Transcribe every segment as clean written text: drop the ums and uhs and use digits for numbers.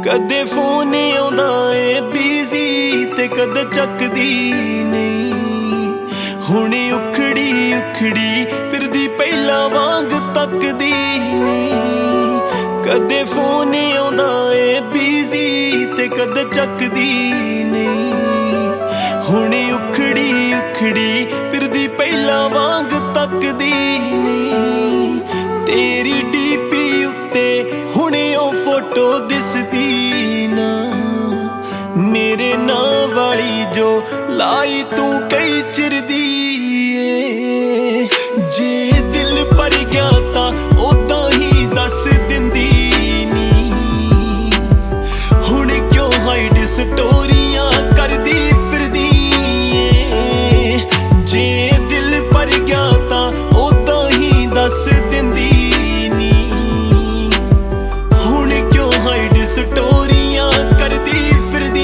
कदे फोन आउंदा ए बिजी ते कदे चकदी नहीं। हुणे उखड़ी उखड़ी फिरदी पहला वांग तकदी नहीं। कदे फोन आउंदा ए बिजी ते कदे चकदी नहीं। हुणे उखड़ी उखड़ी फिरदी पहला वांग तकदी नहीं। तेरी डीपी उत्ते हुणे ओ फोटो दिसदी ना, मेरे नां वाली जो लाई तू कई चिरदी ए। जे दिल भर गया तां ओदां ही दस दिंदी नी। हुण क्यों हाइड स्टोरियां करदी फिरदी ए। जे दिल भर गया तां ओदां ही दस दिंदी नी। हुण क्यों हाइड स्टोरियां करदी फिरदी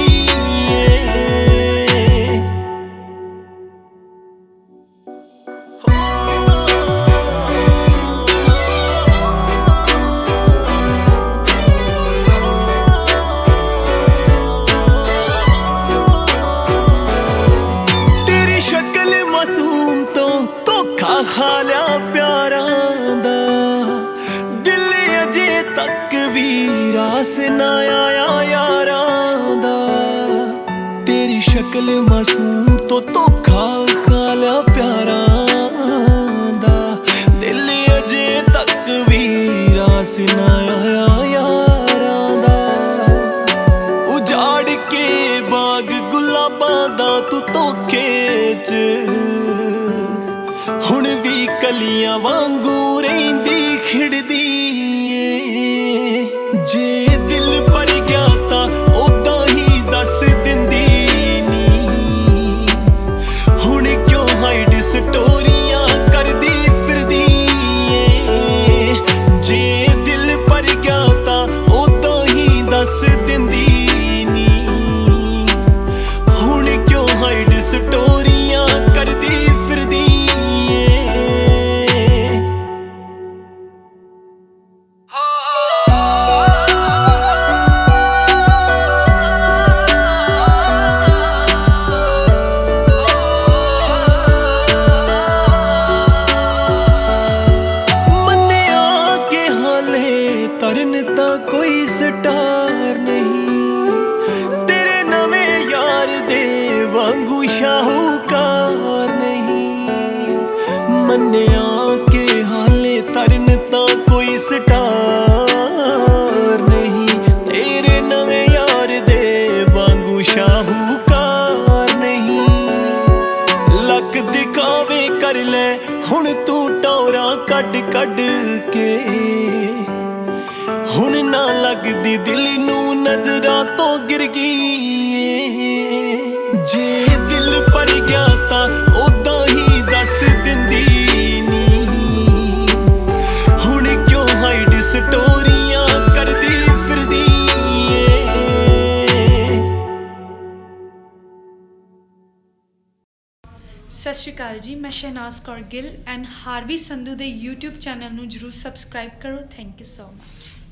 खा लिया प्यारां दा दिल अजे तक भी रास ना आया यारां दा। तेरी शक्ल मासूम तो धोखा खा लिया प्यारां दा दिल अजे तक भी रास ना आया यारां दा। उजाड़ के बाग गुलाबां दा तू धोखे च हुण भी कलियां वांगू रहिंदी खिड़दी ए। जे दिल भर गया तां ओदां ही दस दिंदी नी। हुण क्यों हाइड स्टोरियां करदी फिरदी ए। जे दिल भर गया तां ओदां ही दस दिंदी नी। हुण क्यों हाइड स्टोरियां करदी फिरदी। तरन तां कोई स्टार नहीं, तेरे नवें यार दे वांगू शाहूकार नहीं। मन्निया के हाले तरन तां कोई स्टार नहीं, तेरे नवें यार दे वांगू शाहूकार नहीं। लक दिखावे कर ले हुण तू टौरा कड कड के। हुण ना लगदी दिल नू नजरां तो गिर गई। जे दिल भर गया तां ओदां ही दस दिंदी नी। हुण क्यों हाइड स्टोरियां करदी फिरदी ए। सत श्री अकाल जी, मैं शहनाज कौर गिल एंड हार्वी संधू दे यूट्यूब चैनल नू जरूर सबसक्राइब करो। Thank you so much.